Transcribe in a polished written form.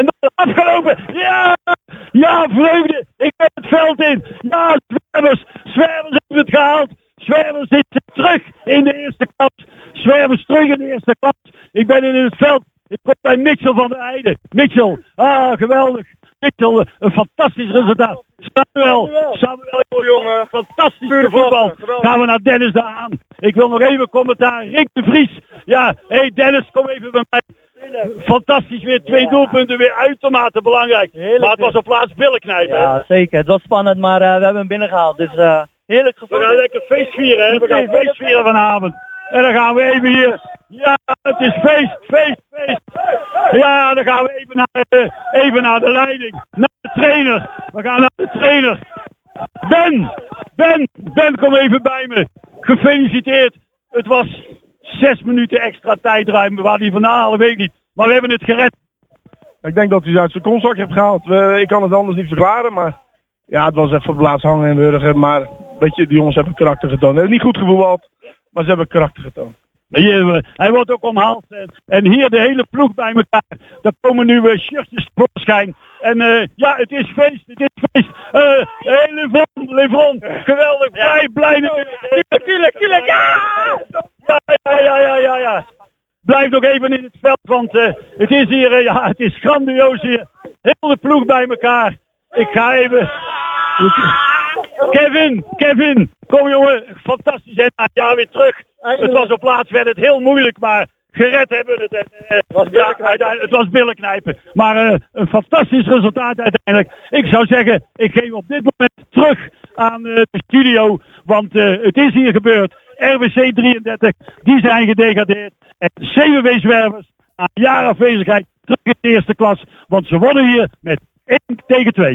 En dan afgelopen. Ja! Ja, vreugde. Ik ben het veld in. Ja, Zwervers. Zwervers heeft het gehaald. Zwervers zit terug in de eerste klas. Zwervers terug in de eerste klas. Ik ben in het veld. Ik kom bij Mitchell van der Eijden. Mitchell. Ah, geweldig. Mitchell, een fantastisch resultaat. Samuel, jongen. Fantastisch voetbal. Gaan we naar Dennis daar aan. Ik wil nog even commentaar. Rick de Vries. Ja, hey Dennis, kom even bij mij. Fantastisch weer, 2 doelpunten, weer uitermate belangrijk. Heerlijk, maar het was op plaats billen knijpen. Ja, zeker. Het was spannend, maar we hebben hem binnengehaald. Dus heerlijk gevoel. We gaan lekker feest vieren, hè? We gaan feest vieren vanavond. En dan gaan we even hier. Ja, het is feest, feest, feest. Ja, dan gaan we even naar de leiding. Naar de trainer. We gaan naar de trainer. Ben, kom even bij me. Gefeliciteerd. Het was 6 minuten extra tijdruim. Waar die vandaan halen, weet ik niet. Maar we hebben het gered. Ik denk dat hij uit zijn kontzak heeft gehaald. Ik kan het anders niet verklaren, maar ja, het was echt voor het laatst hangen en wurgen. Maar weet je, die jongens hebben karakter getoond. Ze hebben niet goed gevoetbald, maar ze hebben karakter getoond. Hier, hij wordt ook omhaald. En hier de hele ploeg bij elkaar. Er komen nu shirtjes tevoorschijn. En ja, het is feest. Het is feest. Hey, Levon. Geweldig. Blij. Tuurlijk. Ja. Blijf nog even in het veld, want het is hier, het is grandioos hier. Heel de ploeg bij elkaar. Ik ga even... Kevin, kom jongen, fantastisch en ja weer terug. Het was op plaats, werd het heel moeilijk, maar gered hebben we het. Het was billen knijpen. Maar een fantastisch resultaat uiteindelijk. Ik zou zeggen, ik geef op dit moment terug aan de studio, want het is hier gebeurd. RWC 33, die zijn gedegradeerd. En CWV Zwervers, na een jaar afwezigheid, terug in de eerste klas. Want ze wonnen hier met 1-2.